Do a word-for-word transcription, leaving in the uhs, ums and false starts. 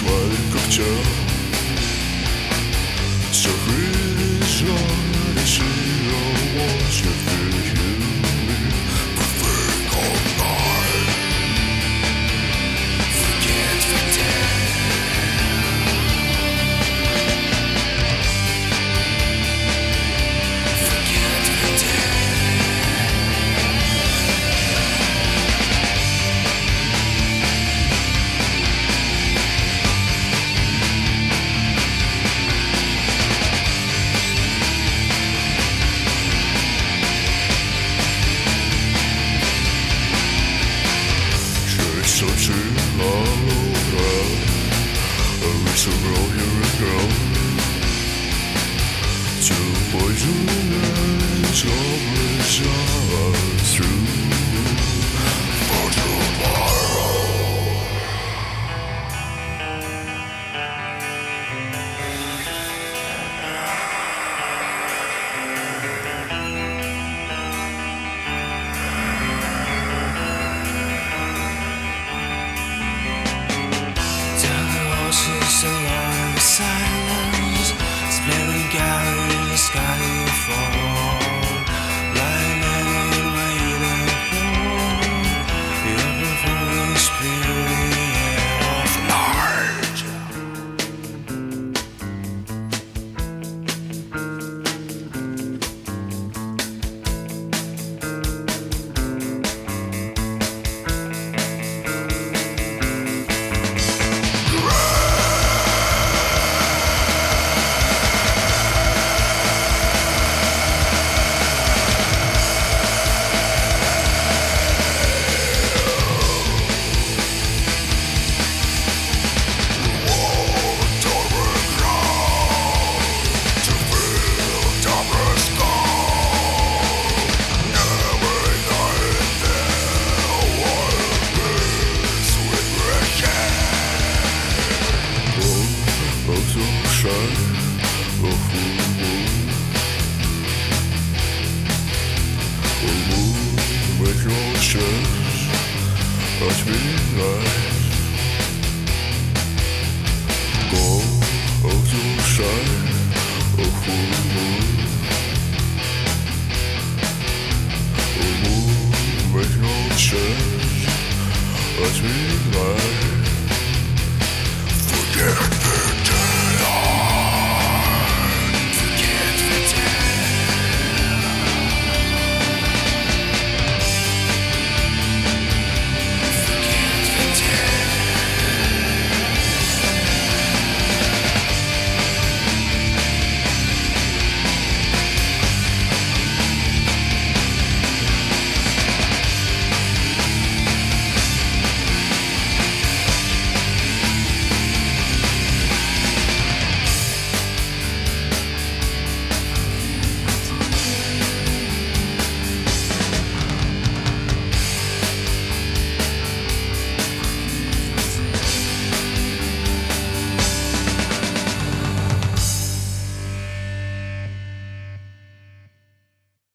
когтя. So really sorry to see your watch you feel you perfect all night. Forget the dead. Forget the dead. Such a hollow crowd, a reason roll here and ground. Two boys who learns always are through for tomorrow. Along the silence, splitting gallery, the sky will fall. Lying and waiting for your performance, beauty of night. Make your chest touch me right. Go